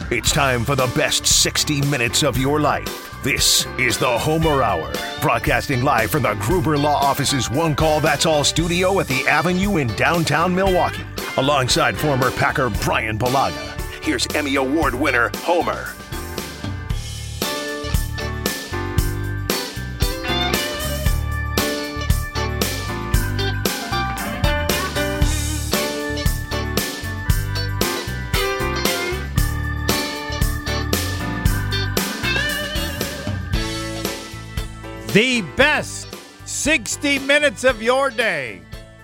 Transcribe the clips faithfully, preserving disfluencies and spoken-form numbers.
It's time for the best sixty minutes of your life. This is the Homer Hour, broadcasting live from the Gruber Law Office's One Call That's All studio at the Avenue in downtown Milwaukee. Alongside former Packer Brian Bulaga, here's Emmy Award winner Homer. The best sixty minutes of your day.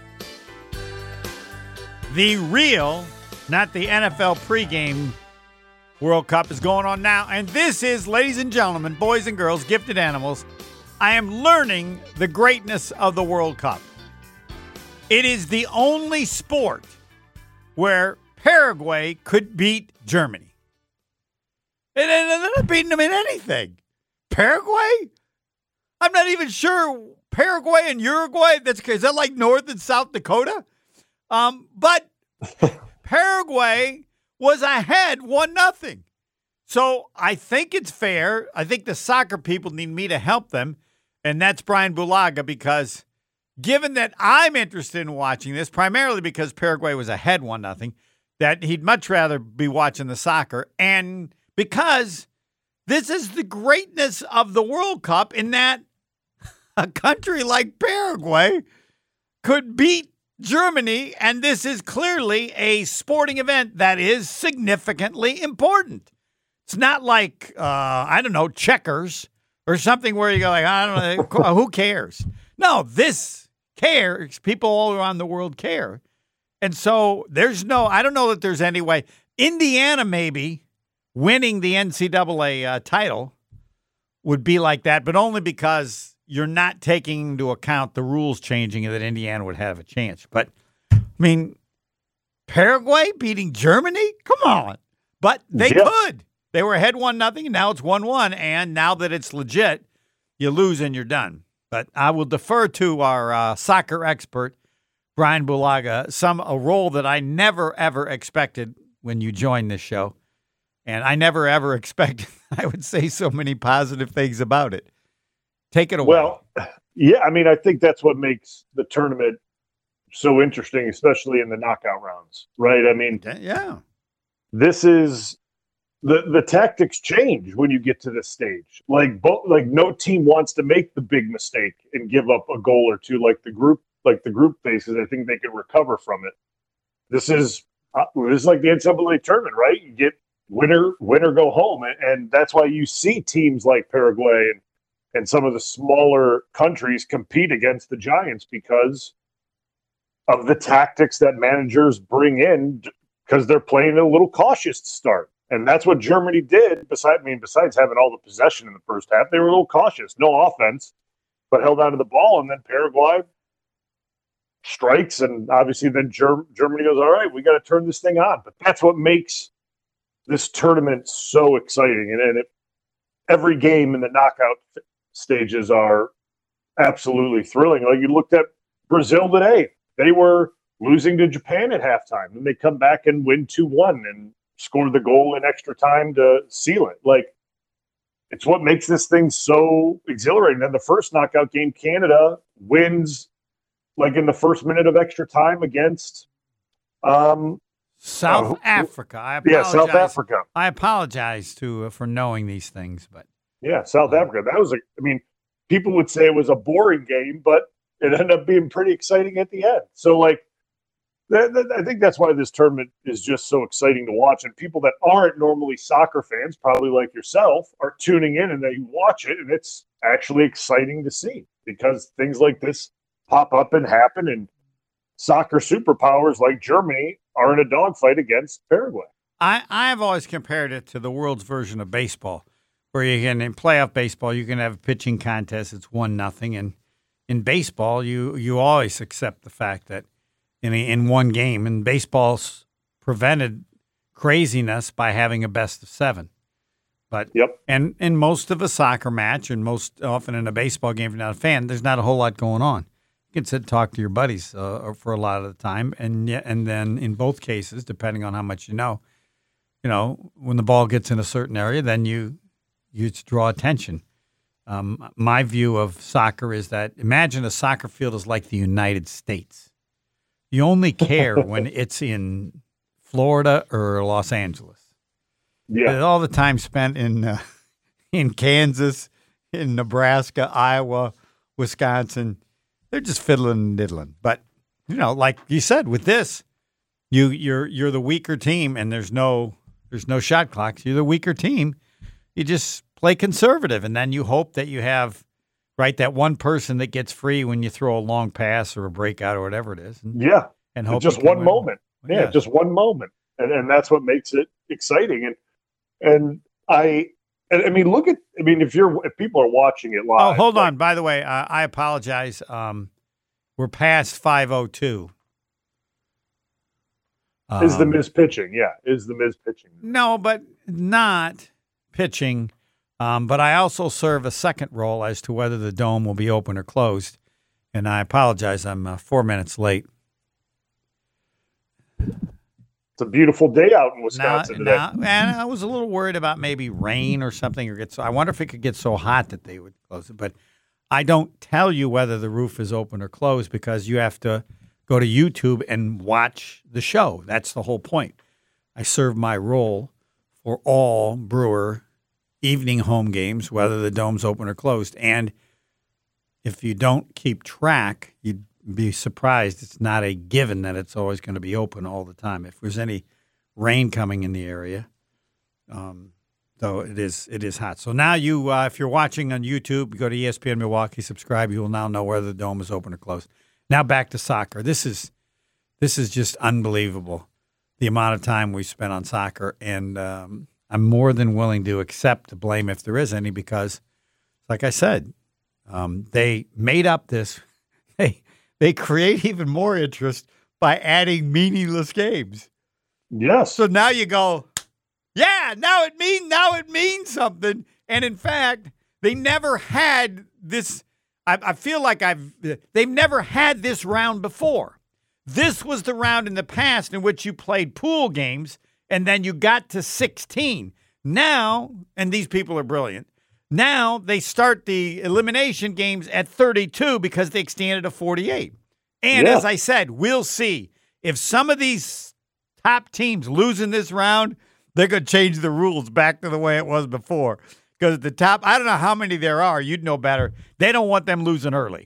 The real, not the N F L pregame World Cup is going on now. And this is, ladies and gentlemen, boys and girls, gifted animals, I am learning the greatness of the World Cup. It is the only sport where Paraguay could beat Germany. And they're not beating them in anything. Paraguay? I'm not even sure Paraguay and Uruguay, that's is that like North and South Dakota? Um, but Paraguay was ahead one nothing. So I think it's fair. I think the soccer people need me to help them, and that's Brian Bulaga, because given that I'm interested in watching this, primarily because Paraguay was ahead one nothing, that he'd much rather be watching the soccer, and because this is the greatness of the World Cup in that a country like Paraguay could beat Germany, and this is clearly a sporting event that is significantly important. It's not like, uh, I don't know, checkers or something where you go like, I don't know, who cares? No, this cares. People all around the world care. And so there's no, I don't know that there's any way. Indiana maybe winning the N C double A uh, title would be like that, but only because you're not taking into account the rules changing and that Indiana would have a chance. But, I mean, Paraguay beating Germany? Come on. But they yep. could. They were ahead one nothing, and now it's one one. And now that it's legit, you lose and you're done. But I will defer to our uh, soccer expert, Brian Bulaga, some a role that I never, ever expected when you joined this show. And I never, ever expected I would say so many positive things about it. Take it away. Well, yeah, I mean, I think that's what makes the tournament so interesting, especially in the knockout rounds, right? I mean, yeah, this is the the tactics change when you get to this stage. Like, both, like no team wants to make the big mistake and give up a goal or two, like the group, like the group faces. I think they can recover from it. This is uh, this is like the N C double A tournament, right? You get winner, winner, go home, and, and that's why you see teams like Paraguay and. And some of the smaller countries compete against the giants because of the tactics that managers bring in, because they're playing a little cautious to start. And that's what Germany did. Besides, I mean, besides having all the possession in the first half, they were a little cautious. No offense, but held onto the ball. And then Paraguay strikes. And obviously then Ger- Germany goes, all right, we got to turn this thing on. But that's what makes this tournament so exciting. And, and it, every game in the knockout stages are absolutely thrilling. Like you looked at Brazil today. They were losing to Japan at halftime. And they come back and win two one and score the goal in extra time to seal it. Like, it's what makes this thing so exhilarating. And the first knockout game, Canada wins like in the first minute of extra time against um, South uh, Africa. I yeah, South Africa. I apologize to uh, for knowing these things, but yeah, South Africa. That was a. I mean, people would say it was a boring game, but it ended up being pretty exciting at the end. So, like, that, that, I think that's why this tournament is just so exciting to watch. And people that aren't normally soccer fans, probably like yourself, are tuning in and they watch it, and it's actually exciting to see because things like this pop up and happen, and soccer superpowers like Germany are in a dogfight against Paraguay. I, I've always compared it to the world's version of baseball, where you can, in playoff baseball, you can have a pitching contest. It's one nothing, and in baseball, you you always accept the fact that in a, in one game, and baseball's prevented craziness by having a best of seven. But yep. and in most of a soccer match, and most often in a baseball game, if you're not a fan, there's not a whole lot going on. You can sit and talk to your buddies uh, for a lot of the time, and and then in both cases, depending on how much you know, you know, when the ball gets in a certain area, then you you draw attention. Um, my view of soccer is that imagine a soccer field is like the United States. You only care when it's in Florida or Los Angeles. Yeah. All the time spent in uh, in Kansas, in Nebraska, Iowa, Wisconsin, they're just fiddling and diddling. But you know, like you said, with this, you you're you're the weaker team, and there's no there's no shot clocks. You're the weaker team. You just play conservative, and then you hope that you have, right, that one person that gets free when you throw a long pass or a breakout or whatever it is. And, yeah. And hope just one win. moment. Yeah, yeah, just one moment. And and that's what makes it exciting. And and I I mean, look at I mean, if you're if people are watching it live. Oh, hold like, on. By the way, uh, I apologize. Um, we're past five oh two. Um, is the Miz pitching? Yeah, is the Miz pitching? No, but not pitching. Um, but I also serve a second role as to whether the dome will be open or closed. And I apologize. I'm uh, four minutes late. It's a beautiful day out in Wisconsin now, today. Now, and I was a little worried about maybe rain or something. Or get so, I wonder if it could get so hot that they would close it. But I don't tell you whether the roof is open or closed because you have to go to YouTube and watch the show. That's the whole point. I serve my role for all Brewer evening home games, whether the dome's open or closed. And if you don't keep track, you'd be surprised. It's not a given that it's always going to be open all the time. If there's any rain coming in the area, um, though it is it is hot. So now you, uh, if you're watching on YouTube, you go to E S P N Milwaukee, subscribe. You will now know whether the dome is open or closed. Now back to soccer. This is this is just unbelievable, the amount of time we spent on soccer, and um, I'm more than willing to accept the blame if there is any, because, like I said, um, they made up this. They they create even more interest by adding meaningless games. Yes. So now you go, yeah. Now it mean now it means something. And in fact, they never had this. I, I feel like I've they've never had this round before. This was the round in the past in which you played pool games. And then you got to sixteen. Now, and these people are brilliant, now they start the elimination games at thirty-two because they extended to forty-eight. And yeah. as I said, we'll see. If some of these top teams lose in this round, they're going to change the rules back to the way it was before. Because at the top, I don't know how many there are. You'd know better. They don't want them losing early.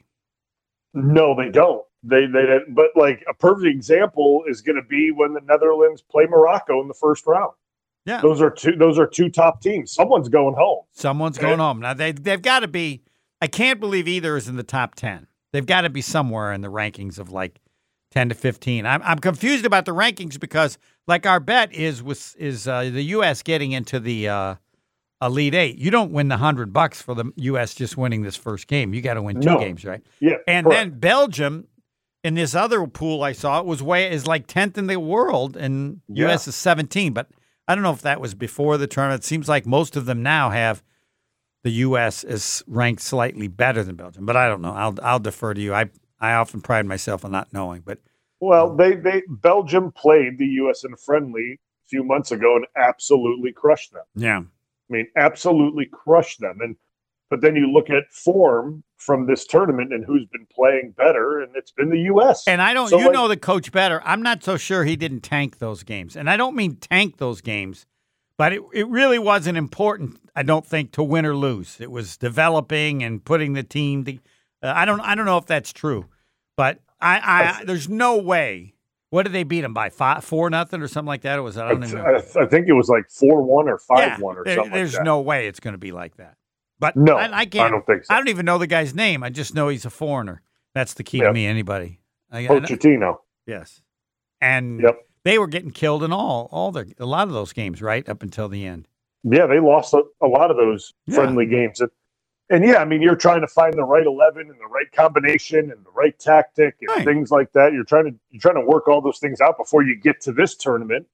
No, they don't. They, they, but like a perfect example is going to be when the Netherlands play Morocco in the first round. Yeah, those are two. Those are two top teams. Someone's going home. Someone's okay. going home. Now they they've got to be. I can't believe either is in the top ten. They've got to be somewhere in the rankings of like ten to fifteen. I'm I'm confused about the rankings because like our bet is was is uh, the U S getting into the uh, Elite Eight. You don't win the hundred bucks for the U S just winning this first game. You got to win two no. games, right? Yeah, and correct. then Belgium. In this other pool I saw, it was way is like tenth in the world, and yeah. U S is seventeen. But I don't know if that was before the tournament. It seems like most of them now have the U S is ranked slightly better than Belgium. But I don't know. I'll I'll defer to you. I I often pride myself on not knowing. But well, they they Belgium played the U S in a friendly a few months ago and absolutely crushed them. Yeah, I mean, absolutely crushed them. And but then you look at form from this tournament and who's been playing better, and it's been the U S. And I don't, so you like, know the coach better. I'm not so sure he didn't tank those games. And I don't mean tank those games, but it, it really wasn't important, I don't think, to win or lose. It was developing and putting the team. To, uh, I don't I don't know if that's true, but I, I there's no way. What did they beat them by? Five, four nothing or something like that? It was I don't I, even I, I think it was like four one or five one yeah, or there, something. There's like that. no way it's going to be like that. But no, I, I can't. I don't think so. I don't even know the guy's name. I just know he's a foreigner. That's the key yep. to me. Anybody? I, Pochettino. I, yes. And yep. they were getting killed in all, all the, a lot of those games, right up until the end. Yeah, they lost a, a lot of those yeah. friendly games, and, and yeah, I mean, you're trying to find the right eleven and the right combination and the right tactic and right. things like that. You're trying to you're trying to work all those things out before you get to this tournament.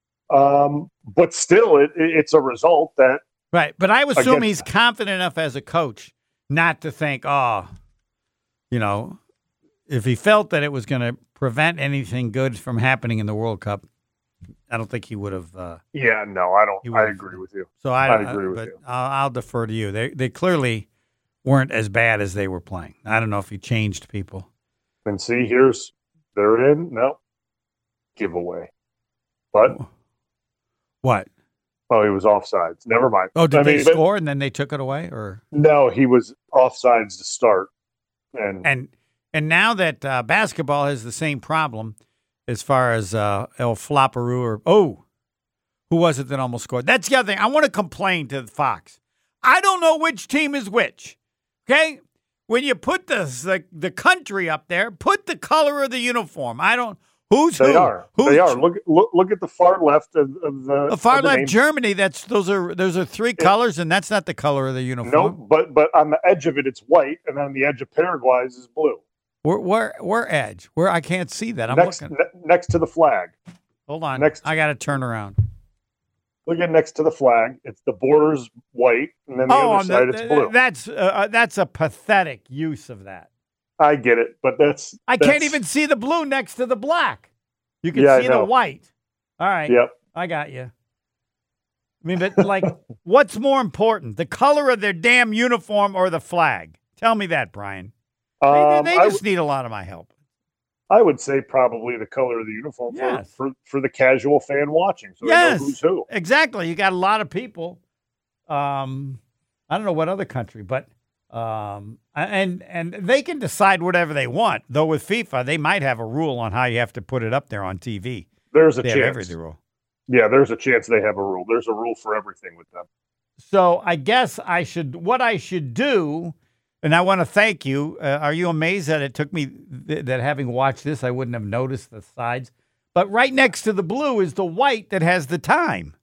Um, but still, it, it, it's a result that. Right, but I assume again, he's confident enough as a coach not to think, oh, you know, if he felt that it was going to prevent anything good from happening in the World Cup, I don't think he would have. Uh, Yeah, no, I don't. He I would've- agree with you. so I, I agree with but you. I'll, I'll defer to you. They they clearly weren't as bad as they were playing. I don't know if he changed people. And see, here's they're in. No giveaway, but What? oh, he was offsides. Never mind. Oh, did I they mean, but- score and then they took it away, or No, he was offsides to start, and and and now that uh, basketball has the same problem as far as uh, El Flopperoo or oh, who was it that almost scored? That's the other thing. I want to complain to Fox. I don't know which team is which. Okay, when you put the the, the country up there, put the color of the uniform. I don't. Who's they who? are. Who's They are. Look, look, look at the far left of, of the the far of the left name. Germany? That's those are those are three colors, and that's not the color of the uniform. No, but but on the edge of it, it's white, and on the edge of Paraguay's is blue. Where where where edge? Where I can't see that. I'm next looking. ne- next to the flag. Hold on. next- I got to turn around. Look at next to the flag. It's the border's white, and then the Oh, other on side the, it's blue. that's uh, that's a pathetic use of that. I get it, but that's I can't that's- even see the blue next to the black. You can Yeah, I see the know. white. All right. Yep. I got you. I mean, but like, what's more important, the color of their damn uniform or the flag? Tell me that, Brian. They, Um, they I just need a lot of my help. I would say probably the color of the uniform for, Yes. for, for the casual fan watching, so Yes. they know who's who. Exactly. You got a lot of people. Um, I don't know what other country, but um, and and they can decide whatever they want. Though with FIFA, they might have a rule on how you have to put it up there on T V. There's a They have chance. every rule. Yeah, there's a chance they have a rule. There's a rule for everything with them. So I guess I should. What I should do, and I want to thank you. Uh, are you amazed that it took me th- that having watched this, I wouldn't have noticed the sides? But right next to the blue is the white that has the time.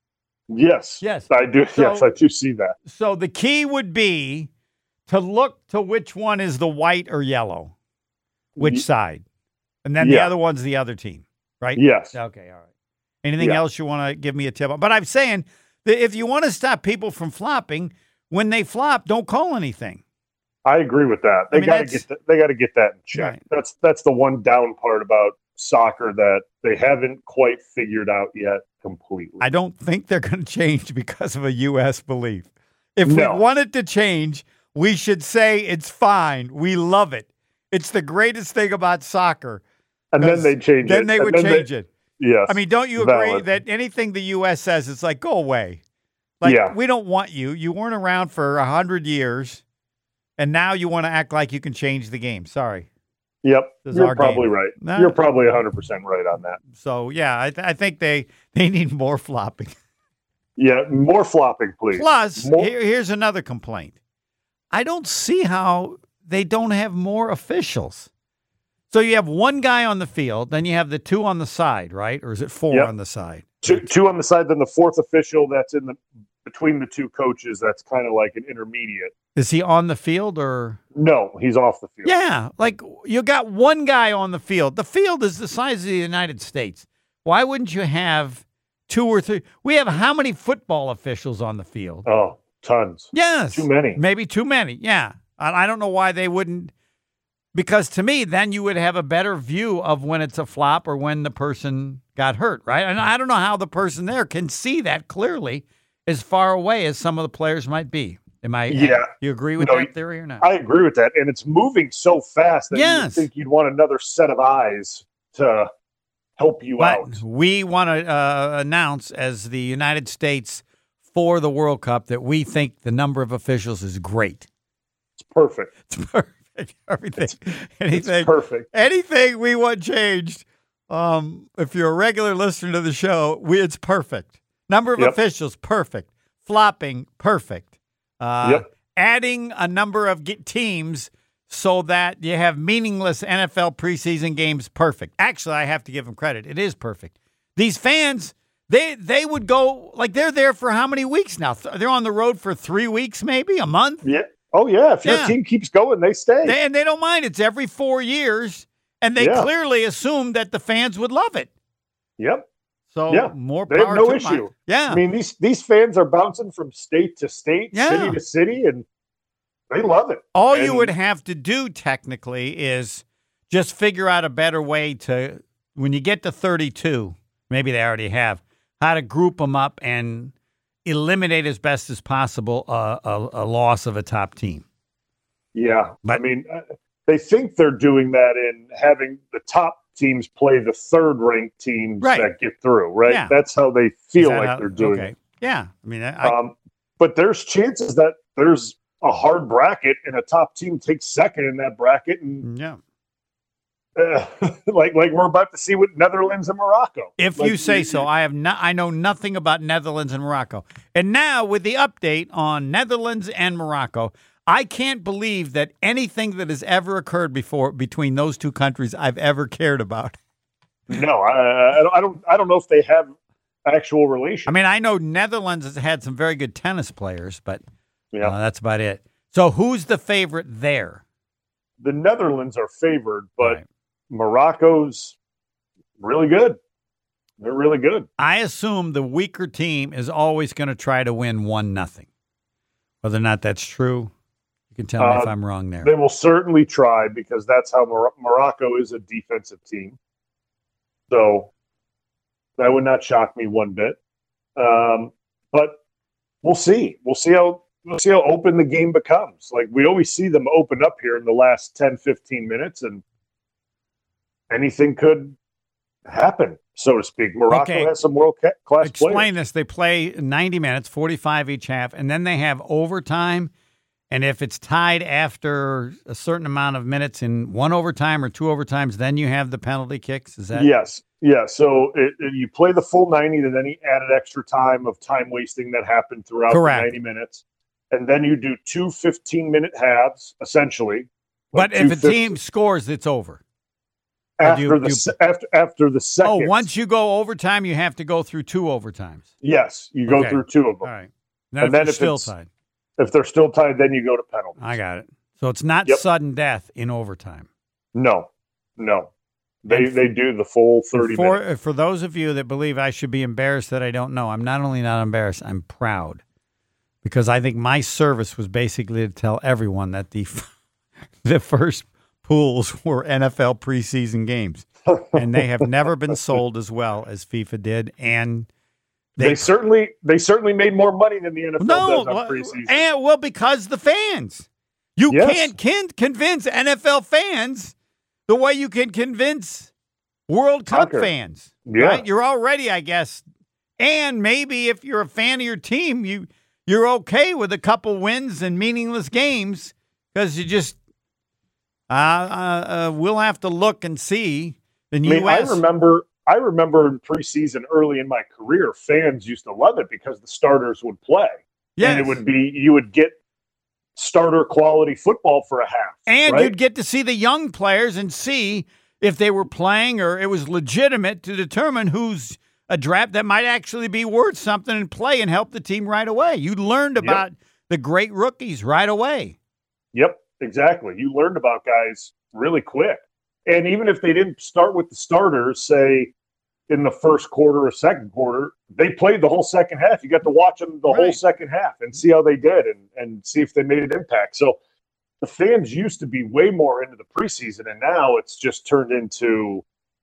Yes. Yes. I do. So- yes, I do see that. So the key would be to look to which one is the white or yellow, which Ye- side, and then the Yeah. other one's the other team, right? Yes. Okay, all right. Anything Yeah. else you want to give me a tip on? But I'm saying that if you want to stop people from flopping, when they flop, don't call anything. I agree with that. They I mean, got to that's- get that, they got to get that in check. Right. That's that's the one down part about soccer that they haven't quite figured out yet completely. I don't think they're going to change because of a U S belief. If No. we want it to change, we should say it's fine. We love it. It's the greatest thing about soccer. and then 'cause they change it. Then they and would then change it. Yes. I mean, don't you agree valid. that anything the U S says, it's like, go away. Like, Yeah. we don't want you. You weren't around for a hundred years, and now you want to act like you can change the game. Sorry. Yep. This is You're our probably game. right. No. You're probably one hundred percent right on that. So, yeah, I, th- I think they, they need more flopping. Yeah. More flopping, please. Plus, More- here, here's another complaint. I don't see how they don't have more officials. So you have one guy on the field, then you have the two on the side, right? Or is it four Yep. on the side? Two, two on the side, then the fourth official that's in the between the two coaches. That's kind of like an intermediate. Is he on the field or? No, he's off the field. Yeah, like you got one guy on the field. The field is the size of the United States. Why wouldn't you have two or three? We have how many football officials on the field? Oh, tons. Yes. Too many. Maybe too many. Yeah. I I don't know why they wouldn't. Because to me, then you would have a better view of when it's a flop or when the person got hurt, right? And I don't know how the person there can see that clearly as far away as some of the players might be. Am I? Yeah. You agree with No, that theory or not? I agree with that. And it's moving so fast that Yes. you think you'd want another set of eyes to help you But out. we want to uh, announce as the United States for the World Cup that we think the number of officials is great. It's perfect. It's perfect. Everything, It's anything, perfect. anything we want changed. Um, if you're a regular listener to the show, we it's perfect. Number of Yep. officials, perfect. Flopping, perfect. Uh, Yep. Adding a number of get teams so that you have meaningless N F L preseason games, perfect. Actually, I have to give them credit. It is perfect. These fans, they they would go like they're there for how many weeks now? Th- They're on the road for three weeks, maybe a month. Yeah. Oh, yeah. If your Yeah. team keeps going, they stay. They, and they don't mind. It's every four years, and they Yeah. clearly assume that the fans would love it. Yep. So Yeah. more They have power no to issue. them. Yeah. I mean, these these fans are bouncing from state to state, Yeah. city to city, and they love it. All you and- would have to do technically is just figure out a better way to, when you get to thirty-two, maybe they already have, how to group them up and eliminate as best as possible a, a, a loss of a top team. Yeah. But, I mean, they think they're doing that in having the top teams play the third-ranked teams right. that get through, right? Yeah. That's how they feel like how, they're doing okay. it. Yeah. I mean, I, um, but there's chances that there's a hard bracket and a top team takes second in that bracket. And yeah. uh, like, like we're about to see with Netherlands and Morocco. If like, you say so, I have not, I know nothing about Netherlands and Morocco. And now with the update on Netherlands and Morocco, I can't believe that anything that has ever occurred before between those two countries I've ever cared about. No, I, I don't. I don't know if they have actual relations. I mean, I know Netherlands has had some very good tennis players, but yeah, uh, that's about it. So, who's the favorite there? The Netherlands are favored, but right. Morocco's really good. They're really good. I assume the weaker team is always going to try to win one nothing. Whether or not that's true, you can tell me uh, if I'm wrong there. They will certainly try because that's how Mor- Morocco is a defensive team. So that would not shock me one bit. Um, but we'll see. We'll see how we'll see how open the game becomes. Like we always see them open up here in the last ten, fifteen minutes, and anything could happen, so to speak. Morocco okay. has some world-class players. Explain this. They play ninety minutes, forty-five each half, and then they have overtime. And if it's tied after a certain amount of minutes in one overtime or two overtimes, then you have the penalty kicks? Is that Yes. Yeah. So it, it, you play the full ninety, and then you added extra time of time wasting that happened throughout Correct. the ninety minutes. And then you do two fifteen-minute halves, essentially. But if a team scores, it's over. After you, the you, after after the second. Oh, once you go overtime, you have to go through two overtimes. Yes, you go okay. through two of them. All right. Then and if then if still it's, tied. If they're still tied, then you go to penalties. I got it. So it's not yep. sudden death in overtime. No, no. They f- they do the full thirty for, minutes. For those of you that believe I should be embarrassed that I don't know, I'm not only not embarrassed, I'm proud. Because I think my service was basically to tell everyone that the the first pools were N F L preseason games. And they have never been sold as well as FIFA did. And They, they certainly they certainly made more money than the N F L no, does on preseason. And, well, because the fans. You yes. can't can convince N F L fans the way you can convince World Cup Soccer. fans. Yeah. Right? You're already, I guess. And maybe if you're a fan of your team, you, you're okay with a couple wins and meaningless games because you just uh, uh, uh, we'll have to look and see. In I mean, U S I remember I remember in preseason early in my career, fans used to love it because the starters would play. Yes. And it would be you would get starter quality football for a half. And right? you'd get to see the young players and see if they were playing or it was legitimate to determine who's a draft that might actually be worth something and play and help the team right away. You learned about yep. the great rookies right away. Yep, exactly. You learned about guys really quick. And even if they didn't start with the starters, say, in the first quarter or second quarter, they played the whole second half. You got to watch them the right. whole second half and see how they did and, and see if they made an impact. So the fans used to be way more into the preseason, and now it's just turned into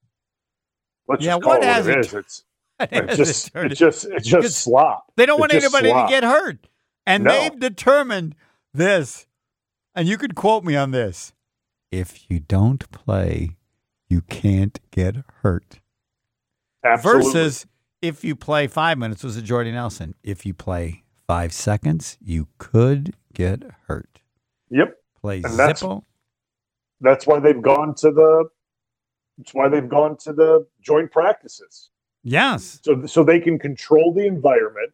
let's yeah, just call what it has what it it, is. It's, it's just it it's just it's just slop. They don't want it's anybody slop. to get hurt. And no. they've determined this, and you could quote me on this. If you don't play, you can't get hurt. Absolutely. Versus if you play five minutes, was it Jordy Nelson? If you play five seconds, you could get hurt. Yep. Play and that's, Zippo. That's why they've gone to the. That's why they've gone to the joint practices. Yes. So so they can control the environment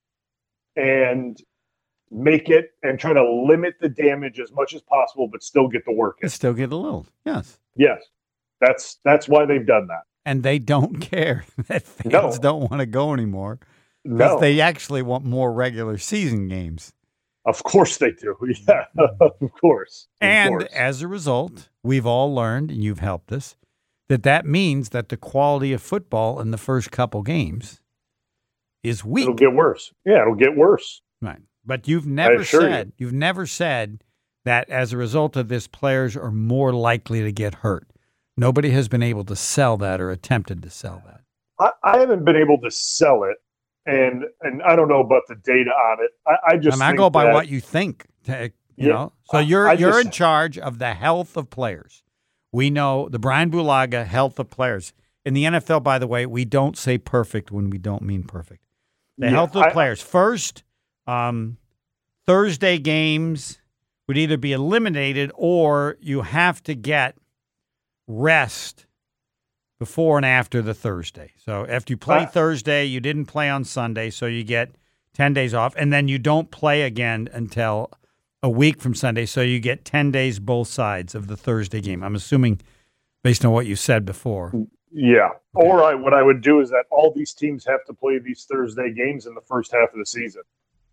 and make it and try to limit the damage as much as possible, but still get the work in. Still get a little. Yes. Yes. That's that's why they've done that. And they don't care that fans no. don't want to go anymore. Because no. they actually want more regular season games. Of course they do. Yeah, of course. Of and course. as a result, we've all learned, and you've helped us, that that means that the quality of football in the first couple games is weak. It'll get worse. Yeah, it'll get worse. Right. But you've never said you. you've never said that as a result of this, players are more likely to get hurt. Nobody has been able to sell that or attempted to sell that. I, I haven't been able to sell it, and and I don't know about the data on it. I, I just I, mean, I think go by that, what you think. You Yeah, know, so you're I you're just- in charge of the health of players. We know the Brian Bulaga health of players in the N F L. By the way, we don't say perfect when we don't mean perfect. The Yeah, health of I- players first. Um, Thursday games would either be eliminated or you have to get rest before and after the Thursday. So after you play Uh, Thursday, you didn't play on Sunday, so you get ten days off, and then you don't play again until a week from Sunday, so you get ten days both sides of the Thursday game. I'm assuming based on what you said before. Yeah. Or I, what I would do is that all these teams have to play these Thursday games in the first half of the season.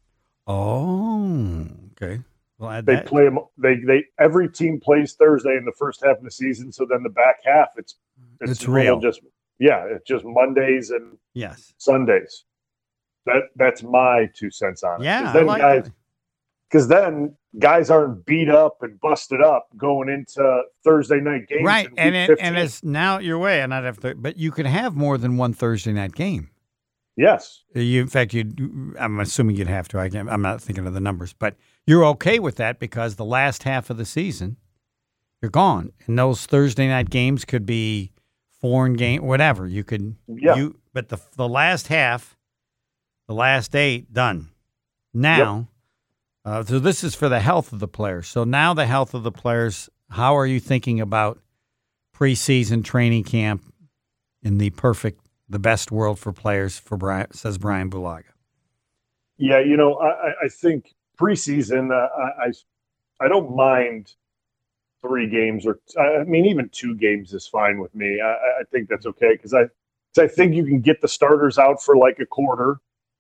Oh, okay. Well, add They that. play them. They they every team plays Thursday in the first half of the season. So then the back half, it's it's, It's normal, real. Just yeah, it's just Mondays and Yes. Sundays. That that's my two cents on it. Yeah, 'Cause I then like guys, that. because then guys aren't beat up and busted up going into Thursday night games. Right, in and week it, and fifteen. it's now your way, and I'd have to. But you could have more than one Thursday night game. Yes. You, in fact, you. I'm assuming you'd have to. I can't, I'm not thinking of the numbers, but you're okay with that because the last half of the season, you're gone, and those Thursday night games could be foreign game, whatever. You could. Yeah. You, but the the last half, the last eight, done. Now, uh, so this is for the health of the players. So now the health of the players. How are you thinking about preseason training camp in the perfect, the best world for players? For Brian, says Brian Bulaga. Yeah, you know, I, I- I think preseason, uh, I, I I don't mind three games or I mean even two games is fine with me. I, I think that's okay because I 'cause I think you can get the starters out for like a quarter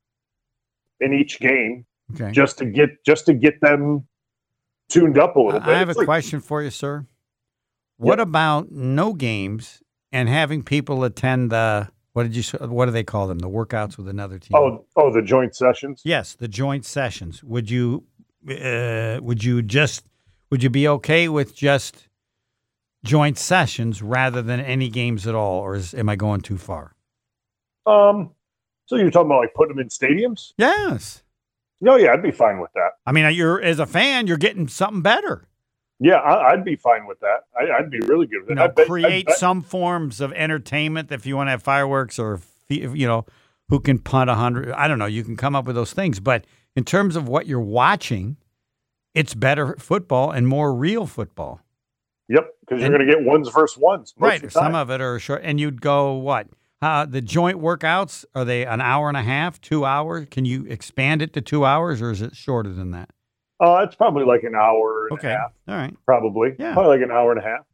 in each game Okay. just to get just to get them tuned up a little bit. I have a It's like- question for you, sir. What about no games and having people attend the what did you what do they call them? The workouts with another team. Oh, oh, the joint sessions. yes, the joint sessions. Would you uh, would you just would you be okay with just joint sessions rather than any games at all, or is, am I going too far? Um, so you're talking about like putting them in stadiums? Yes. No, yeah, I'd be fine with that. I mean, you're as a fan, you're getting something better. Yeah, I, I'd be fine with that. I, I'd be really good with You it. know, I bet- I create bet- some forms of entertainment if you want to have fireworks or, you know, who can punt a hundred. I don't know. You can come up with those things. But in terms of what you're watching, it's better football and more real football. Yep, because you're And- going to get ones versus ones. Most Right. Of the Some time. of it are short. And you'd go, what? Uh, the joint workouts, are they an hour and a half, two hours? Can you expand it to two hours or is it shorter than that? Uh, it's probably like an hour and Okay. a half, All right. probably. Yeah. Probably like an hour and a half.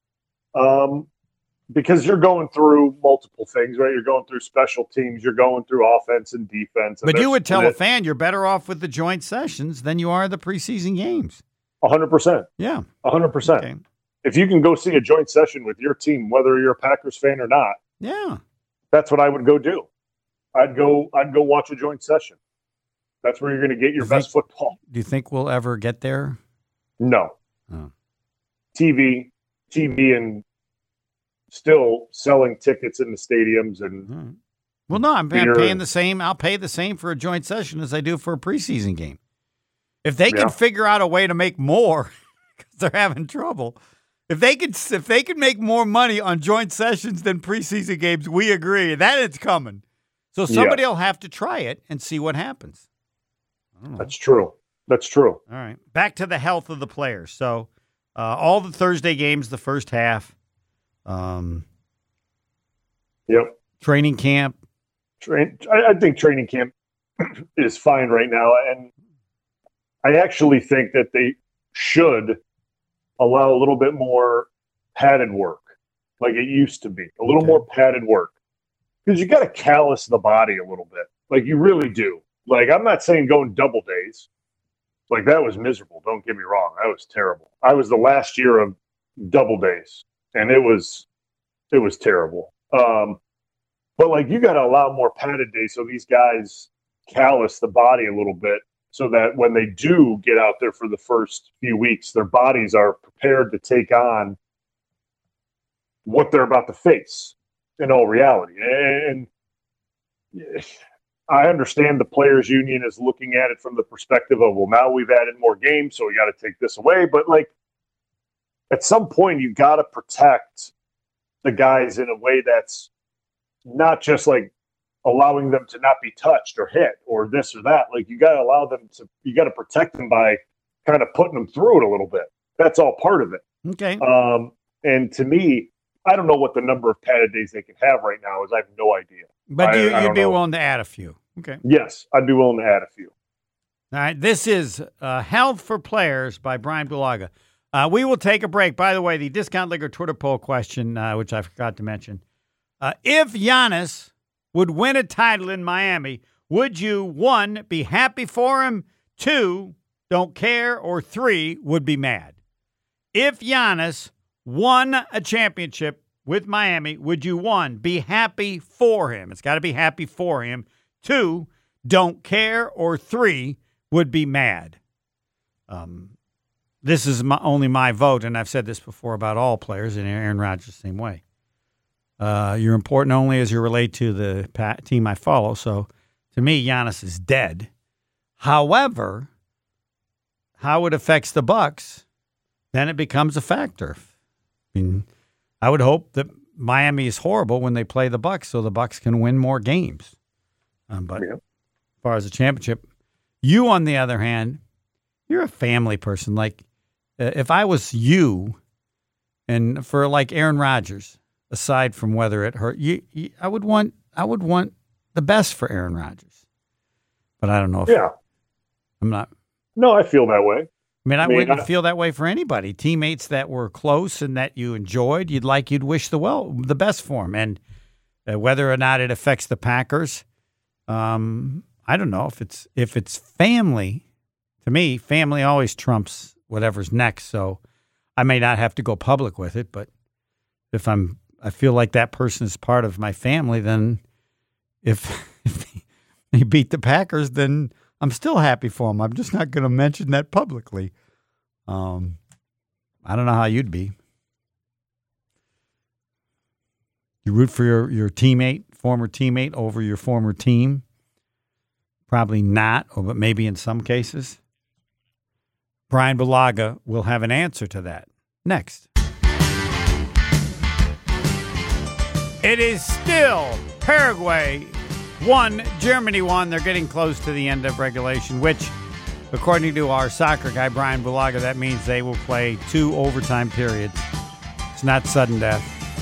Um, because you're going through multiple things, right? You're going through special teams, you're going through offense and defense. And But you they're would tell a split fan you're better off with the joint sessions than you are the preseason games. one hundred percent. Yeah. one hundred percent. Okay. If you can go see a joint session with your team, whether you're a Packers fan or not, Yeah. that's what I would go do. I'd go. I'd go watch a joint session. That's where you're going to get your You best think- football. Do you think we'll ever get there? No. Oh. T V, T V, and still selling tickets in the stadiums and All right. Well, no, I'm, I'm Peter- paying the same. I'll pay the same for a joint session as I do for a preseason game. If they Yeah. can figure out a way to make more, because they're having trouble. If they could, if they could make more money on joint sessions than preseason games, we agree that it's coming. So somebody will have to try it and see what happens. I don't know. that's true. That's true. All right. Back to the health of the players. So uh, all the Thursday games, the first half, um, Yep. training camp. Train, I, I think training camp is fine right now, and I actually think that they should allow a little bit more padded work, like it used to be, a little Okay. more padded work, because you got to callous the body a little bit, like you really do. Like I'm not saying going double days, like that was miserable. Don't get me wrong, that was terrible. I was the last year of double days, and it was it was terrible. Um, But like you got to allow more padded days so these guys callous the body a little bit so that when they do get out there for the first few weeks, their bodies are prepared to take on what they're about to face. in all reality. And I understand the players' union is looking at it from the perspective of, well, now we've added more games, so we got to take this away. But like, at some point, you got to protect the guys in a way that's not just like allowing them to not be touched or hit or this or that. Like, you got to allow them to, you got to protect them by kind of putting them through it a little bit. That's all part of it. Okay. Um, and to me, I don't know what the number of padded days they can have right now is. I have no idea. But you, I, I you'd be know. willing to add a few. Okay. Yes, I'd be willing to add a few. All right. This is uh, Health for Players by Brian Bulaga. Uh, we will take a break. By the way, the Discount Liquor Twitter poll question, uh, which I forgot to mention. Uh, if Giannis would win a title in Miami, would you, one, be happy for him, two, don't care, or three, would be mad? If Giannis won a championship with Miami, would you, one, be happy for him? It's got to be happy for him. Two, don't care, or three, would be mad. Um, this is my, only my vote, and I've said this before about all players, and Aaron Rodgers the same way. Uh, you're important only as you relate to the pa- team I follow. So, to me, Giannis is dead. However, how it affects the Bucks, then it becomes a factor. I mean, I would hope that Miami is horrible when they play the Bucks, so the Bucks can win more games. Um, but Yeah. as far as the championship, you, on the other hand, you're a family person. Like, uh, if I was you, and for like Aaron Rodgers, aside from whether it hurt, you, you, I would want, I would want the best for Aaron Rodgers. But I don't know if Yeah. I'm not. No, I feel that way. I mean, I, I mean, wouldn't I- feel that way for anybody. Teammates that were close and that you enjoyed, you'd like, you'd wish the well, the best for them. And uh, whether or not it affects the Packers, um, I don't know if it's if it's family. To me, family always trumps whatever's next. So I may not have to go public with it, but if I'm, I feel like that person is part of my family, then if, if he beat the Packers, then I'm still happy for him. I'm just not going to mention that publicly. Um, I don't know how you'd be. You root for your, your teammate, former teammate, over your former team? Probably not, or but maybe in some cases. Brian Bulaga will have an answer to that next. It is still Paraguay one, Germany one. They're getting close to the end of regulation, which, according to our soccer guy, Brian Bulaga, that means they will play two overtime periods. It's not sudden death.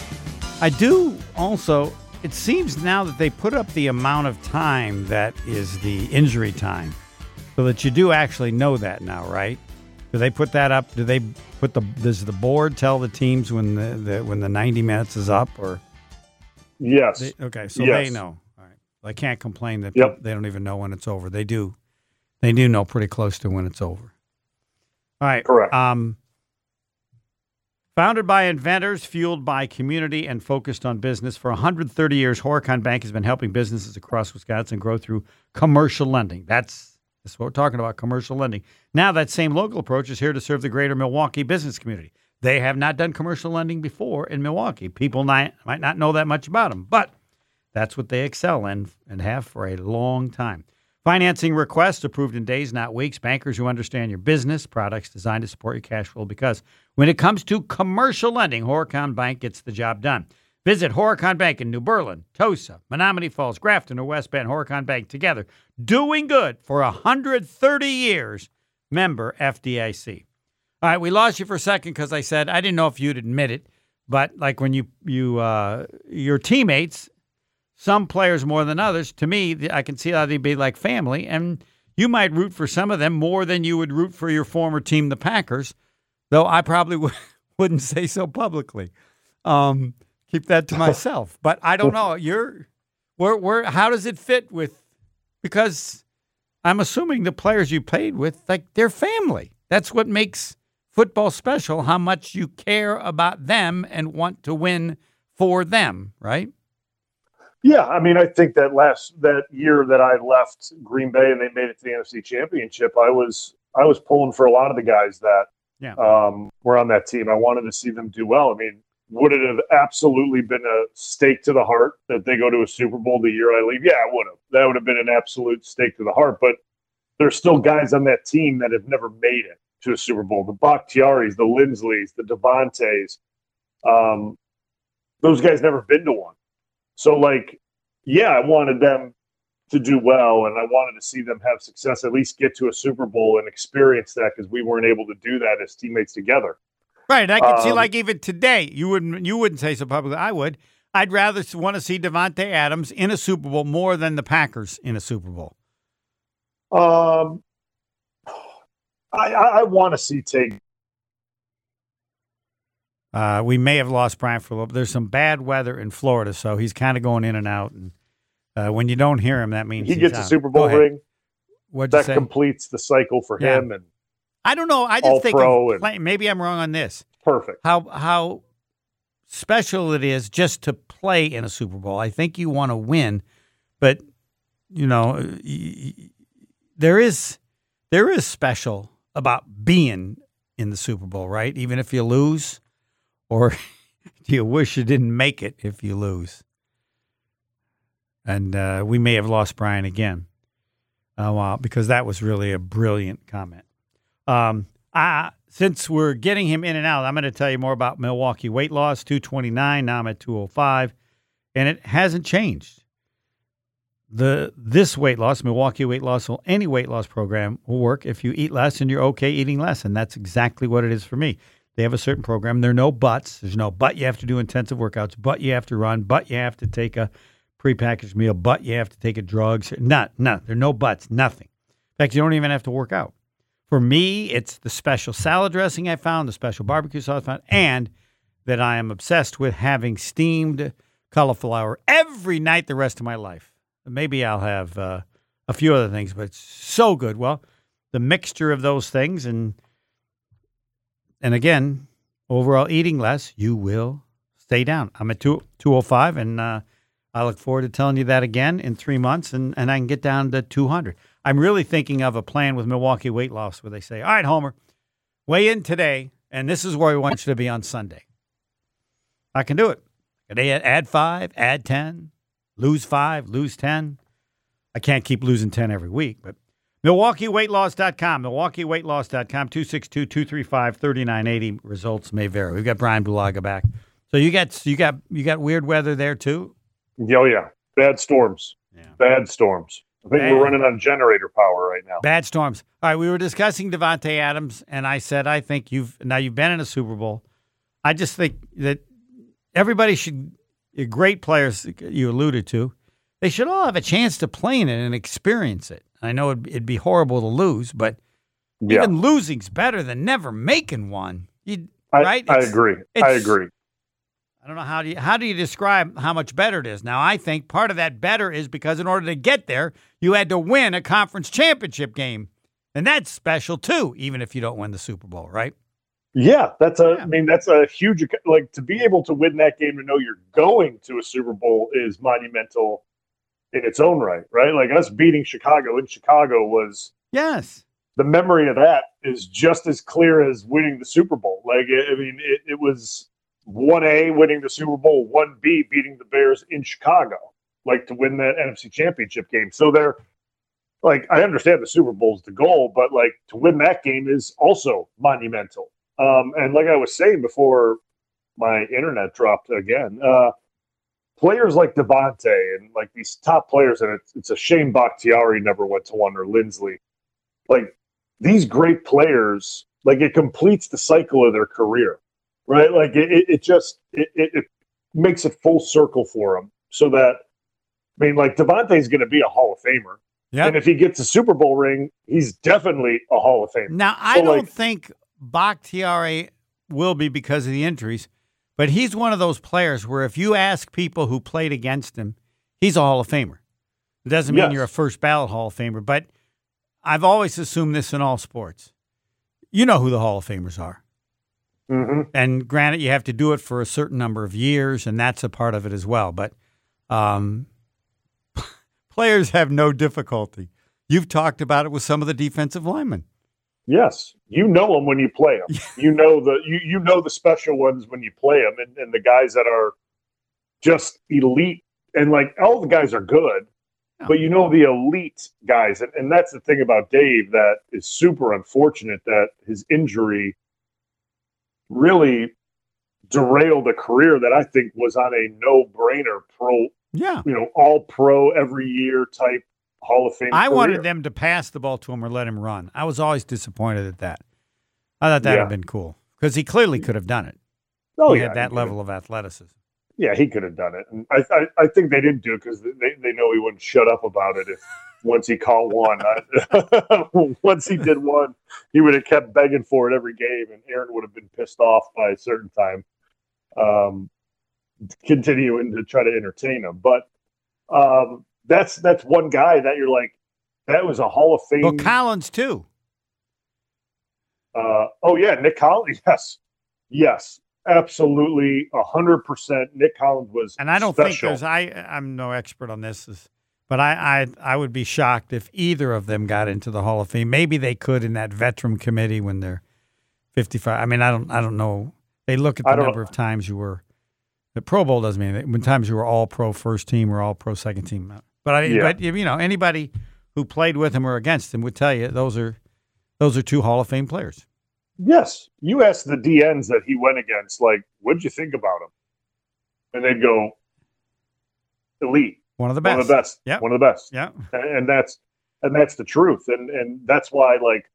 I do also, it seems now that they put up the amount of time that is the injury time, so that you do actually know that now, right? Do they put that up? Do they put the, does the board tell the teams when the, the when the ninety minutes is up, or? Yes. They, okay, so Yes. they know. All right. They can't complain that Yep. they don't even know when it's over. They do. They do know pretty close to when it's over. All right. Correct. Um, founded by inventors, fueled by community, and focused on business, for one hundred thirty years, Horicon Bank has been helping businesses across Wisconsin grow through commercial lending. That's, that's what we're talking about, commercial lending. Now that same local approach is here to serve the greater Milwaukee business community. They have not done commercial lending before in Milwaukee. People not, might not know that much about them, but that's what they excel in and have for a long time. Financing requests approved in days, not weeks. Bankers who understand your business, products designed to support your cash flow, because when it comes to commercial lending, Horicon Bank gets the job done. Visit Horicon Bank in New Berlin, Tosa, Menominee Falls, Grafton, or West Bend. Horicon Bank, together, doing good for one hundred thirty years. Member F D I C. All right, we lost you for a second because I said I didn't know if you'd admit it, but like when you you uh, your teammates, some players more than others. To me, I can see how they'd be like family, and you might root for some of them more than you would root for your former team, the Packers. Though I probably w- wouldn't say so publicly. Um, keep that to myself. But I don't know. You're where where how does it fit with? Because I'm assuming the players you played with, like, they're family. That's what makes football special, how much you care about them and want to win for them, right? Yeah, I mean, I think that last that year that I left Green Bay and they made it to the N F C Championship, I was I was pulling for a lot of the guys that Yeah. um, were on that team. I wanted to see them do well. I mean, would it have absolutely been a stake to the heart that they go to a Super Bowl the year I leave? Yeah, it would have. That would have been an absolute stake to the heart. But there's still guys on that team that have never made it to a Super Bowl. The Bakhtiaris, the Linsleys, the Devontaes. Um, those guys never been to one. So, like, yeah, I wanted them to do well, and I wanted to see them have success, at least get to a Super Bowl and experience that, because we weren't able to do that as teammates together. Right. I can um, see, like, even today, you wouldn't you wouldn't say so publicly. I would. I'd rather want to see Davante Adams in a Super Bowl more than the Packers in a Super Bowl. Um, I, I, I want to see Tate. Uh, we may have lost Brian for a little bit. There's some bad weather in Florida, so he's kind of going in and out. And uh, when you don't hear him, that means he he's gets out. a Super Bowl ring. What'd you that say? completes the cycle for Yeah. him. And I don't know. I just all think pro of and- play, maybe I'm wrong on this. perfect. How how special it is just to play in a Super Bowl. I think you want to win, but you know y- y- there is there is special about being in the Super Bowl, right? Even if you lose, or do you wish you didn't make it if you lose? And uh, we may have lost Brian again, uh, wow, because that was really a brilliant comment. Um, I, since we're getting him in and out, I'm going to tell you more about Milwaukee weight loss, two twenty-nine. Now I'm at two oh five, and it hasn't changed. The This weight loss, Milwaukee weight loss, or any weight loss program will work if you eat less and you're okay eating less, and that's exactly what it is for me. They have a certain program. There are no buts. There's no but you have to do intensive workouts, but you have to run, but you have to take a prepackaged meal, but you have to take a drugs. Not, no, there are no buts, nothing. In fact, you don't even have to work out. For me, it's the special salad dressing I found, the special barbecue sauce I found, and that I am obsessed with having steamed cauliflower every night the rest of my life. Maybe I'll have uh, a few other things, but it's so good. Well, the mixture of those things, and and again, overall eating less, you will stay down. I'm at two oh five, and uh, I look forward to telling you that again in three months, and, and I can get down to two hundred. I'm really thinking of a plan with Milwaukee Weight Loss where they say, all right, Homer, weigh in today, and this is where we want you to be on Sunday. I can do it. I can add five, add ten, lose five, lose ten. I can't keep losing ten every week, but Milwaukee Weight Loss dot com, Milwaukee Weight Loss dot com, two six two, two three five, three nine eight zero. Results may vary. We've got Brian Bulaga back. So you got you got you got weird weather there too? Oh yeah, bad storms. Yeah. Bad storms. I think Bad. we're running on generator power right now. Bad storms. All right, we were discussing Davante Adams, and I said I think you've now you've been in a Super Bowl. I just think that everybody should, great players you alluded to, they should all have a chance to play in it and experience it. I know it'd, it'd be horrible to lose, but Yeah, even losing's better than never making one. You, I, right? I It's- agree. I it's- agree. I don't know how do you how do you describe how much better it is. Now, I think part of that better is because in order to get there, you had to win a conference championship game, and that's special too, even if you don't win the Super Bowl, right? Yeah, that's a. Yeah. I mean, that's a huge. Like, to be able to win that game, to know you're going to a Super Bowl is monumental in its own right. Right, like us beating Chicago in Chicago was. Yes. The memory of that is just as clear as winning the Super Bowl. Like, I mean, it, it was one A winning the Super Bowl, one B beating the Bears in Chicago, like to win that N F C Championship game. So they're like, I understand the Super Bowl's the goal, but like to win that game is also monumental. Um, and like I was saying before my internet dropped again, uh, players like Devontae and like these top players, and it's, it's a shame Bakhtiari never went to one, or Lindsley. Like, these great players, like, it completes the cycle of their career, right? Like, it, it, it just, it, it, it makes it full circle for them. So that, I mean, like, Devontae's going to be a Hall of Famer. Yeah. And if he gets a Super Bowl ring, he's definitely a Hall of Famer. Now, I So, don't like- think Bakhtiari will be because of the injuries, but he's one of those players where if you ask people who played against him, he's a Hall of Famer. It doesn't mean Yes. you're a first ballot Hall of Famer, but I've always assumed this in all sports. You know who the Hall of Famers are. Mm-hmm. And granted, you have to do it for a certain number of years, and that's a part of it as well. But um, players have no difficulty. You've talked about it with some of the defensive linemen. Yes, you know them when you play them. you know the you you know the special ones when you play them, and, and the guys that are just elite, and like all the guys are good, yeah. but you know the elite guys, and, and that's the thing about Dave that is super unfortunate, that his injury really derailed a career that I think was on a no-brainer pro, yeah, you know, all pro every year type Hall of Fame I career. wanted them to pass the ball to him or let him run. I was always disappointed at that. I thought that would yeah. have been cool because he clearly could have done it. Oh, he yeah, had that he level of athleticism. Yeah, he could have done it. And I, I, I think they didn't do it because they, they know he wouldn't shut up about it if once he caught one. I, once he did one, he would have kept begging for it every game, and Aaron would have been pissed off by a certain time, um, continuing to try to entertain him. But um, that's that's one guy that you're like, that was a Hall of Fame. Well, Collins, too. Uh, oh, yeah, Nick Collins. Yes. Yes. Absolutely, a hundred percent. Nick Collins was, and I don't special. think there's. I I'm no expert on this, but I, I I would be shocked if either of them got into the Hall of Fame. Maybe they could in that veteran committee when they're fifty-five. I mean, I don't I don't know. They look at the number of times you were. The Pro Bowl doesn't mean it. When times you were all pro first team or all pro second team. But I yeah. but you know anybody who played with him or against him would tell you those are those are two Hall of Fame players. Yes. You ask the D Ns that he went against, like, what'd you think about him? And they'd go, elite. One of the best. One of the best. Yeah. One of the best. Yeah. And, and that's and that's the truth. And and that's why, like,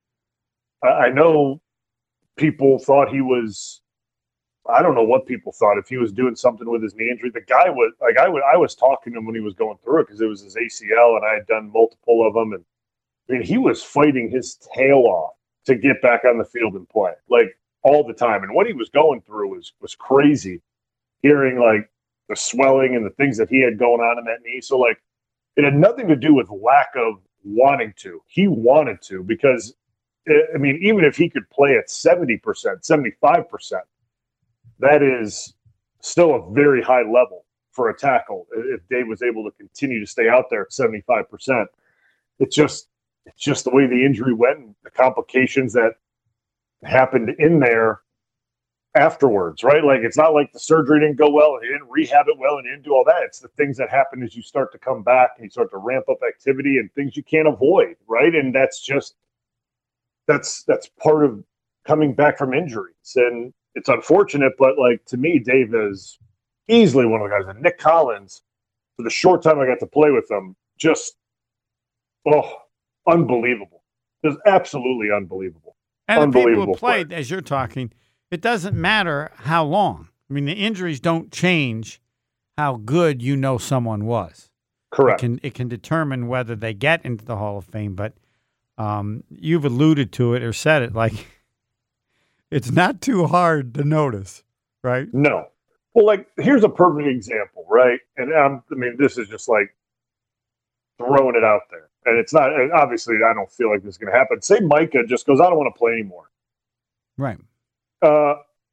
I, I know people thought he was, I don't know what people thought, if he was doing something with his knee injury. The guy was, like, I, would, I was talking to him when he was going through it because it was his A C L, and I had done multiple of them. And I mean, he was fighting his tail off to get back on the field and play, like, all the time. And what he was going through was was crazy, hearing, like, the swelling and the things that he had going on in that knee. So, like, it had nothing to do with lack of wanting to. He wanted to because, I mean, even if he could play at seventy percent, seventy-five percent, that is still a very high level for a tackle if Dave was able to continue to stay out there at seventy-five percent. It's just It's just the way the injury went, the complications that happened in there afterwards, right? Like, it's not like the surgery didn't go well and he didn't rehab it well and he didn't do all that. It's the things that happen as you start to come back and you start to ramp up activity and things you can't avoid, right? And that's just, that's that's part of coming back from injuries. And it's unfortunate, but, like, to me, Dave is easily one of the guys. And Nick Collins, for the short time I got to play with him, just, oh, unbelievable. It was absolutely unbelievable. And unbelievable the people who played, play. as you're talking, it doesn't matter how long. I mean, the injuries don't change how good you know someone was. Correct. It can, it can determine whether they get into the Hall of Fame, but um, you've alluded to it or said it, like, it's not too hard to notice, right? No. Well, like, here's a perfect example, right? And um, I mean, this is just like throwing it out there. And it's not, and obviously, I don't feel like this is going to happen. Say Micah just goes, I don't want to play anymore. Right. Uh,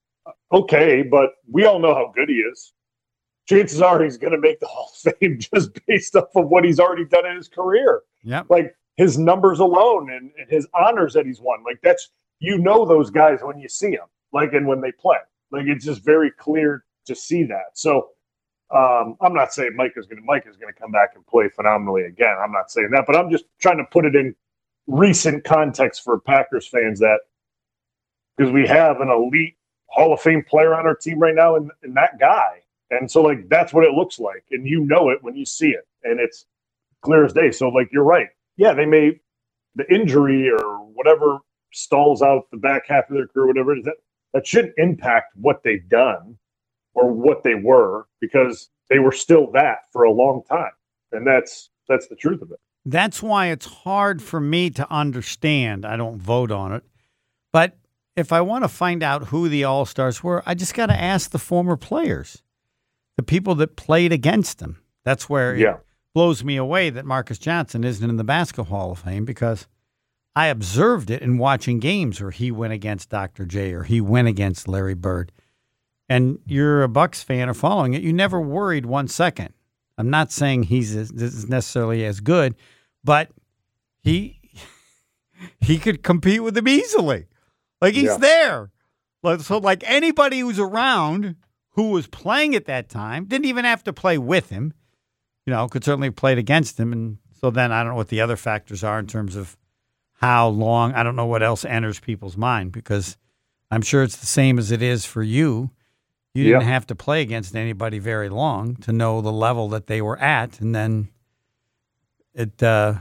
okay, but we all know how good he is. Chances are he's going to make the Hall of Fame just based off of what he's already done in his career. Yeah. Like, his numbers alone and, and his honors that he's won. Like, that's, you know those guys when you see them, like, and when they play. Like, it's just very clear to see that. So, Um, I'm not saying Mike is going to Mike is going to come back and play phenomenally again. I'm not saying that, but I'm just trying to put it in recent context for Packers fans, that because we have an elite Hall of Fame player on our team right now, and, and that guy, and so, like, that's what it looks like, and you know it when you see it, and it's clear as day. So, like, you're right. Yeah, they may, the injury or whatever stalls out the back half of their career, whatever it is, that that shouldn't impact what they've done or what they were, because they were still that for a long time. And that's that's the truth of it. That's why it's hard for me to understand. I don't vote on it. But if I want to find out who the All-Stars were, I just got to ask the former players, the people that played against them. That's where yeah. it blows me away that Marcus Johnson isn't in the Basketball Hall of Fame, because I observed it in watching games where he went against Doctor J or he went against Larry Bird. And you're a Bucks fan or following it, you never worried one second. I'm not saying he's as, necessarily as good, but he he could compete with him easily. Like, he's Yeah. there. Like, so, like, anybody who's around who was playing at that time didn't even have to play with him. You know, could certainly have played against him. And so then I don't know what the other factors are in terms of how long. I don't know what else enters people's mind, because I'm sure it's the same as it is for you. You didn't Yeah. have to play against anybody very long to know the level that they were at. And then it, uh,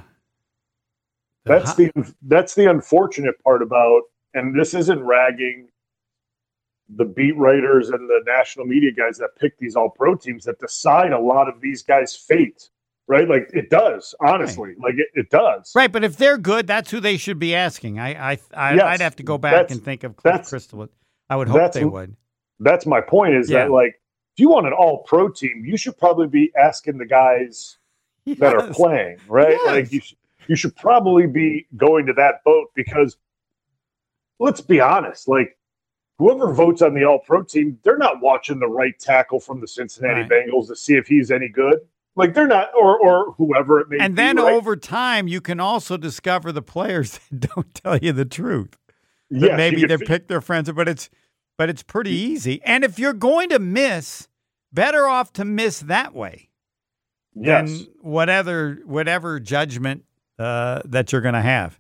That's the that's the unfortunate part about, and this isn't ragging the beat writers and the national media guys that pick these all-pro teams that decide a lot of these guys' fate, right? Like, it does, honestly. Right. Like, it, it does. Right, but if they're good, that's who they should be asking. I, I, I, Yes, I'd have to go back and think of Cliff Crystal. I would hope they would. That's my point, is Yeah. that, like, if you want an all-pro team, you should probably be asking the guys Yes. that are playing, right? Yes. Like, you should, you should probably be going to that boat, because let's be honest, like, whoever votes on the all-pro team, they're not watching the right tackle from the Cincinnati Right. Bengals to see if he's any good. Like, they're not, or or whoever it may And be. then right? over time, you can also discover the players that don't tell you the truth. That Yes, maybe you they could- pick their friends, but it's but it's pretty easy. And if you're going to miss, better off to miss that way yes. than whatever whatever judgment uh, that you're going to have.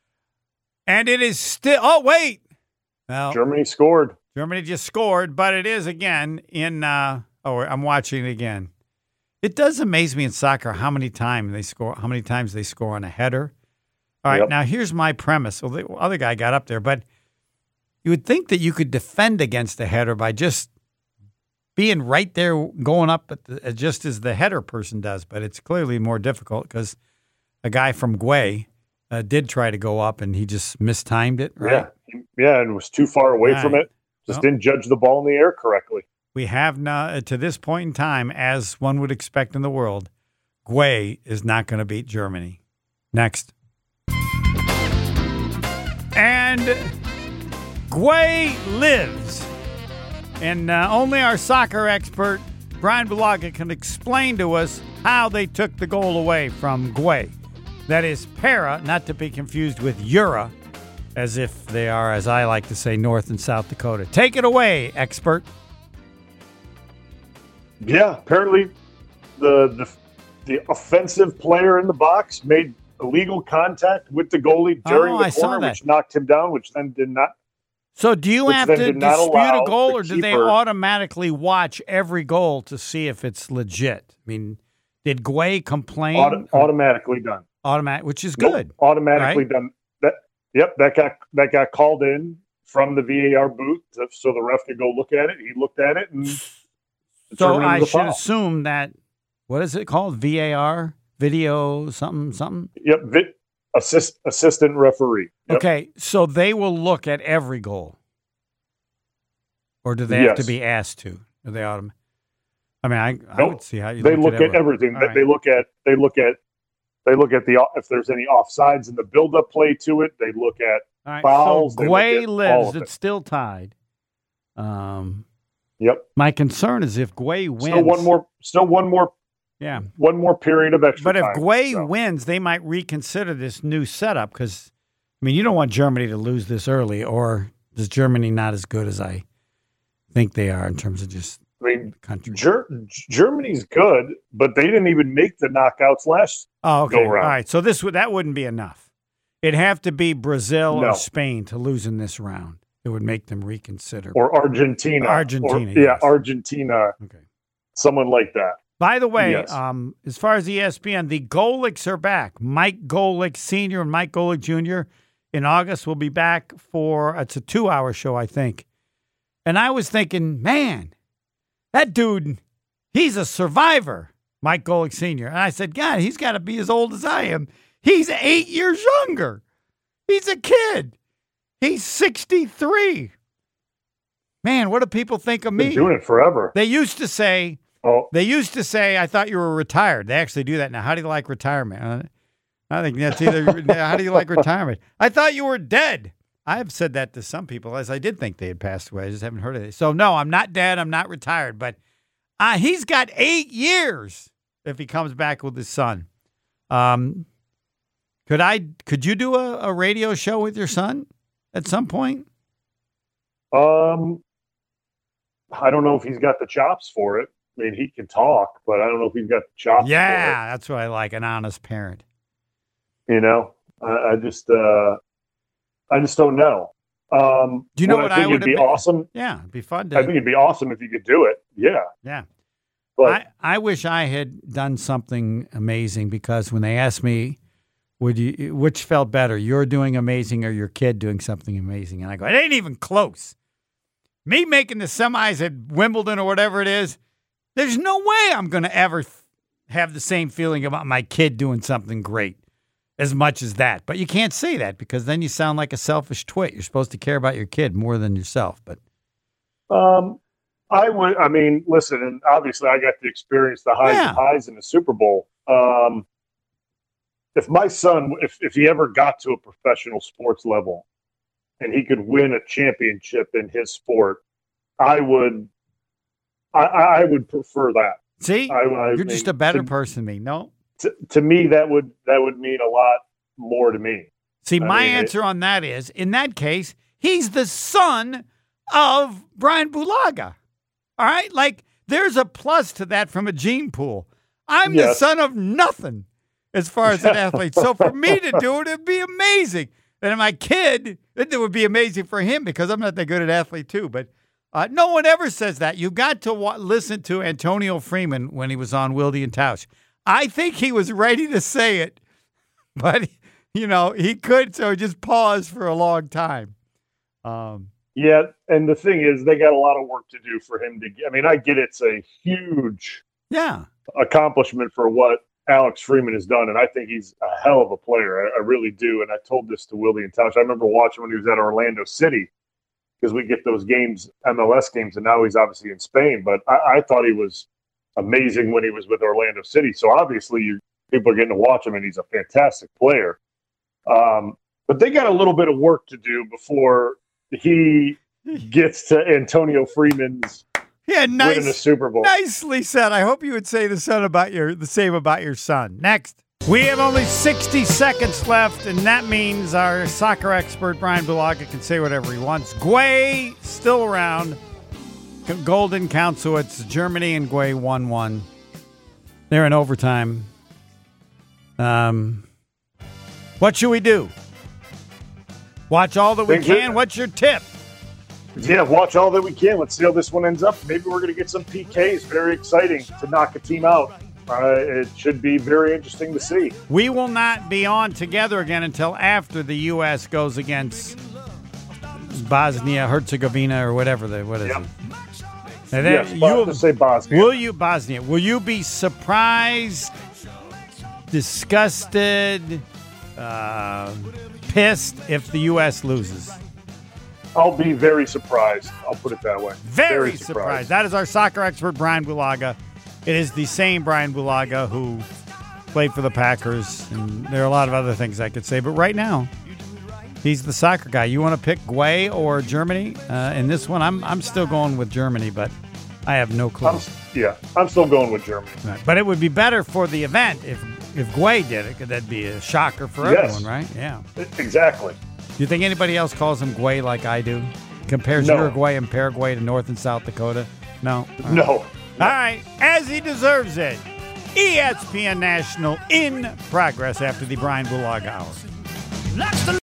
And it is still. Oh wait, well, Germany scored. Germany just scored, but it is again in. Uh, oh, I'm watching it again. It does amaze me in soccer how many times they score. How many times they score on a header. All right, Yep. now here's my premise. Well, the other guy got up there, but you would think that you could defend against a header by just being right there, going up at the, just as the header person does. But it's clearly more difficult because a guy from Guay uh, did try to go up and he just mistimed it. Right? Yeah. Yeah, and was too far away Right. from it. Just Well, didn't judge the ball in the air correctly. we have now, to this point in time, as one would expect in the world, Guay is not going to beat Germany. Next. And Guay lives. And uh, only our soccer expert, Brian Bulaga, can explain to us how they took the goal away from Guay. That is Para, not to be confused with Ura, as if they are, as I like to say, North and South Dakota. Take it away, expert. Yeah, apparently the the the offensive player in the box made illegal contact with the goalie during Oh, the I saw corner, that. which knocked him down, which then did not. So do you Which have then to did not dispute allow a goal, the or do they keeper- automatically watch every goal to see if it's legit? I mean, did Guay complain? Auto- automatically done. Automatic, which is Nope, good. automatically right? done. That yep, that got that got called in from the V A R booth, so the ref could go look at it. He looked at it and So determined it I was a should foul. assume that, what is it called? V A R? Video something, something? Yep, vi- assist assistant referee. Yep. Okay, so they will look at every goal. Or do they have to Yes. be asked to? Are they autom- I mean, I, I Nope. would see how you They look, look at everything. All They- right. They look at they look at they look at the if there's any offsides in the build-up play to it. They look at All right, fouls, so they look Guay at all lives. of it. It's still tied. Um, yep. my concern is if Guay wins. Still one more. Still one more. Yeah. One more period of extra But if time. Guay So, wins, they might reconsider this new setup because, I mean, you don't want Germany to lose this early, or is Germany not as good as I think they are in terms of just I mean, country? Ger- Germany's good, but they didn't even make the knockouts last. Oh, okay. go All around. right. So this would that wouldn't be enough. It'd have to be Brazil No. or Spain to lose in this round. It would make them reconsider. Or Argentina. Argentina, Or, yeah, yes. Argentina. Okay. Someone like that. By the way, Yes. um, as far as E S P N, the Golics are back. Mike Golick Senior and Mike Golick Junior in August will be back for, it's a two-hour show, I think. And I was thinking, man, that dude, he's a survivor, Mike Golick Senior And I said, God, he's got to be as old as I am. He's eight years younger. He's a kid. He's sixty-three. Man, what do people think of Been me? doing it forever. They used to say, Oh, they used to say, I thought you were retired. They actually do that now. How do you like retirement? Uh, I think that's either, how do you like retirement? I thought you were dead. I've said that to some people, as I did think they had passed away. I just haven't heard of it. So, no, I'm not dead. I'm not retired. But uh, he's got eight years if he comes back with his son. Um, Could I? Could you do a, a radio show with your son at some point? Um, I don't know if he's got the chops for it. I mean, he can talk, but I don't know if he's got the chops. Yeah, for it. That's what I like, an honest parent. You know, I, I just, uh, I just don't know. Um, do you know what I think I would it'd be been? awesome? Yeah, it'd be fun. To, I think it'd be awesome if you could do it. Yeah, yeah. But I, I wish I had done something amazing, because when they asked me, would you, which felt better, you're doing amazing or your kid doing something amazing? And I go, it ain't even close. Me making the semis at Wimbledon or whatever it is, there's no way I'm going to ever th- have the same feeling about my kid doing something great as much as that. But you can't say that, because then you sound like a selfish twit. You're supposed to care about your kid more than yourself. But um, I would. I mean, listen, and obviously, I got to experience the highs Yeah. and highs in the Super Bowl. Um, if my son, if if he ever got to a professional sports level, and he could win a championship in his sport, I would. I, I would prefer that. see, I, I you're mean, just a better to, person than me. No. To, to me, that would that would mean a lot more to me. See, I my mean, it- answer on that is, in that case, he's the son of Brian Bulaga. All right? Like, there's a plus to that from a gene pool. I'm the Yes. son of nothing as far as an athlete. So for me to do it, it'd be amazing. And my kid, it would be amazing for him, because I'm not that good at athlete too. But uh, no one ever says that. You got to wa- listen to Antonio Freeman when he was on Wilde and Tausch. I think he was ready to say it, but, you know, he could, so he just paused for a long time. Um, Yeah, and the thing is, they got a lot of work to do for him to get. I mean, I get it's a huge yeah. accomplishment for what Alex Freeman has done, and I think he's a hell of a player. I, I really do. And I told this to Wilde and Tausch. I remember watching when he was at Orlando City, because we get those games, M L S games, and now he's obviously in Spain. But I, I thought he was amazing when he was with Orlando City. So obviously, you, people are getting to watch him, and he's a fantastic player. Um, but they got a little bit of work to do before he gets to Antonio Freeman's Yeah, winning the nice, Super Bowl. nicely said. I hope you would say the son about your the same about your son. Next, we have only sixty seconds left, and that means our soccer expert Brian Bulaga can say whatever he wants. Guay still around. Golden counts, so it's Germany and Guay one one. They're in overtime. Um, what should we do? Watch all that we Think that- can. What's your tip? Yeah, watch all that we can. Let's see how this one ends up. Maybe we're going to get some P Ks. Very exciting to knock a team out. Uh, it should be very interesting to see. We will not be on together again until after the U S goes against Bosnia Herzegovina or whatever the what is Yep. it? And then Yes, you Bo- let's say Bosnia. will you Bosnia? Will you be surprised, disgusted, uh, pissed if the U S loses? I'll be very surprised. I'll put it that way. Very, surprised. That is our soccer expert, Brian Bulaga. It is the same Brian Bulaga who played for the Packers, and there are a lot of other things I could say, but right now, he's the soccer guy. You want to pick Guay or Germany? Uh, in this one, I'm I'm still going with Germany, but I have no clue. I'm, yeah, I'm still going with Germany. Right. But it would be better for the event if if Guay did it, 'cause that'd be a shocker for Yes. everyone, right? Yeah. Exactly. Do you think anybody else calls him Guay like I do? Compares No. Uruguay and Paraguay to North and South Dakota? No? All No. All right, as he deserves it. E S P N National in progress after the Brian Bulaga Hour.